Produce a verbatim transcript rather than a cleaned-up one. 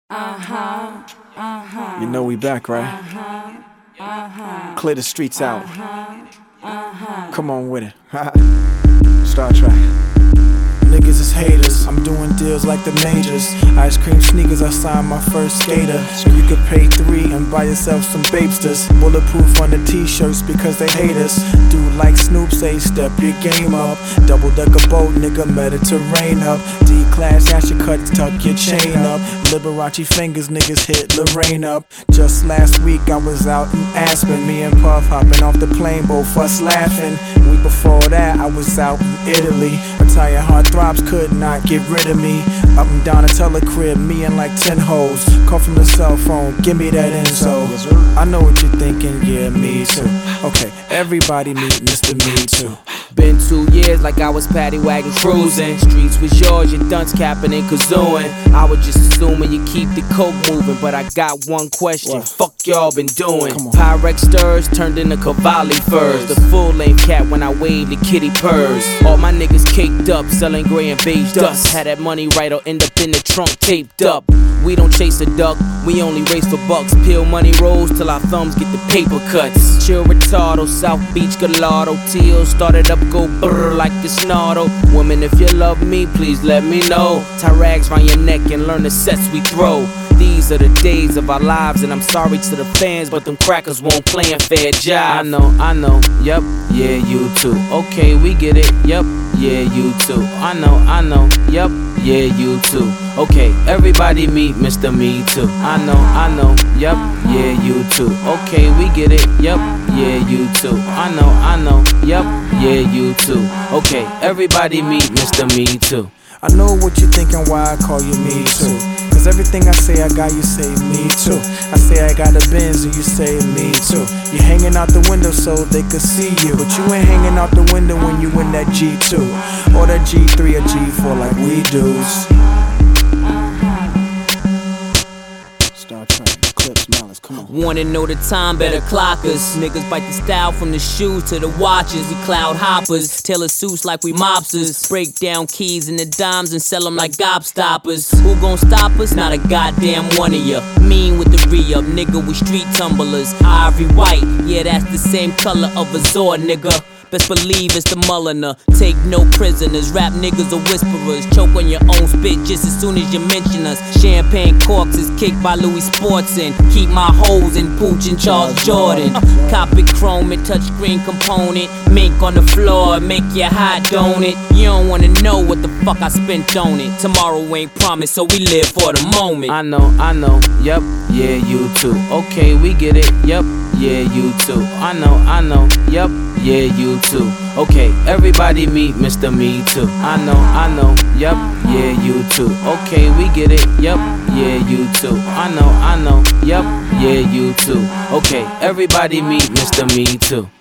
Uh-huh, uh-huh. You know we back, right? Uh-huh, uh-huh. Clear the streets out. Uh-huh, uh-huh. Come on with it. Star Trek. Niggas is haters, I'm doing deals like the majors. Ice cream sneakers, I signed my first skater. So you could pay three and buy yourself some Babesters. Bulletproof on the t-shirts because they hate us. Dude like Snoop say, step your game up. Double decker boat, nigga, Mediterranean up. D-class, ash your cuts, tuck your chain up. Liberace fingers, niggas hit Lorraine up. Just last week I was out in Aspen. Me and Puff hopping off the plane, both us laughing. Week before that I was out in Italy. Italian heartthrobs could not get rid of me. Up and down a telecrib, me and like ten hoes. Call from the cell phone, give me that info. I know what you're thinking, yeah, me too. Okay, everybody meet Mister Me Too. Been two years like I was paddy wagon cruising. Streets was yours, your dunce capping and kazooing. I was just assuming you keep the coke moving, but I got one question. What? Fuck y'all been doing? Pyrex stirs turned into Cavalli furs. The full length cat when I waved the kitty purrs. All my niggas caked up, selling gray and beige dust. Had that money right or end up in the trunk taped up. We don't chase a duck, we only race for bucks. Peel money rolls till our thumbs get the paper cuts. Chill retardo, South Beach Gallardo. Teal started up, go brrr like a snarl. Woman, if you love me, please let me know. Tie rags round your neck and learn the sets we throw. These are the days of our lives, and I'm sorry to the fans, but them crackers won't play a fair job. I know, I know, yep, yeah, you too. Okay, we get it, yep, yeah, you too. I know, I know, yep, yeah, you too. Okay, everybody meet Mister Me Too. I know, I know, yep, yeah, you too. Okay, we get it, yep, yeah, you too. I know, I know, yep, yeah, you too. Okay, everybody meet Mister Me Too. I know what you're thinking, why I call you Me Too. Cause everything I say I got, you say me too. I say I got a Benz and you say me too. You hanging out the window so they could see you, but you ain't hanging out the window when you in that G two or that G three or G four like we do. Star Trek, Clips, Malice, come on. Wanna know the time, better clock us. Niggas bite the style from the shoes to the watches. We cloud hoppers, tailor suits like we mobsters. Break down keys and the dimes and sell them like gobstoppers. Who gon' stop us? Not a goddamn one of ya. Mean with the re-up, nigga, we street tumblers. Ivory white, yeah, that's the same color of a Zord, nigga. Best believe it's the Mulliner. Take no prisoners, rap niggas are whisperers. Choke on your own spit just as soon as you mention us. Champagne corks is kicked by Louis Sportson. Keep my hoes in Pooch and Charles Jordan. Copy chrome and touchscreen component. Mink on the floor, make you hot, don't it? You don't wanna know what the fuck I spent on it. Tomorrow ain't promised, so we live for the moment. I know, I know, yep, yeah, you too. Okay, we get it, yep, yeah, you too. I know, I know, yep, yeah, you too. Okay, everybody meet Mister Me Too. I know, I know, yep, yeah, you too. Okay, we get it, yep, yeah, you too. I know, I know, yep, yeah, you too. Okay, everybody meet Mister Me Too.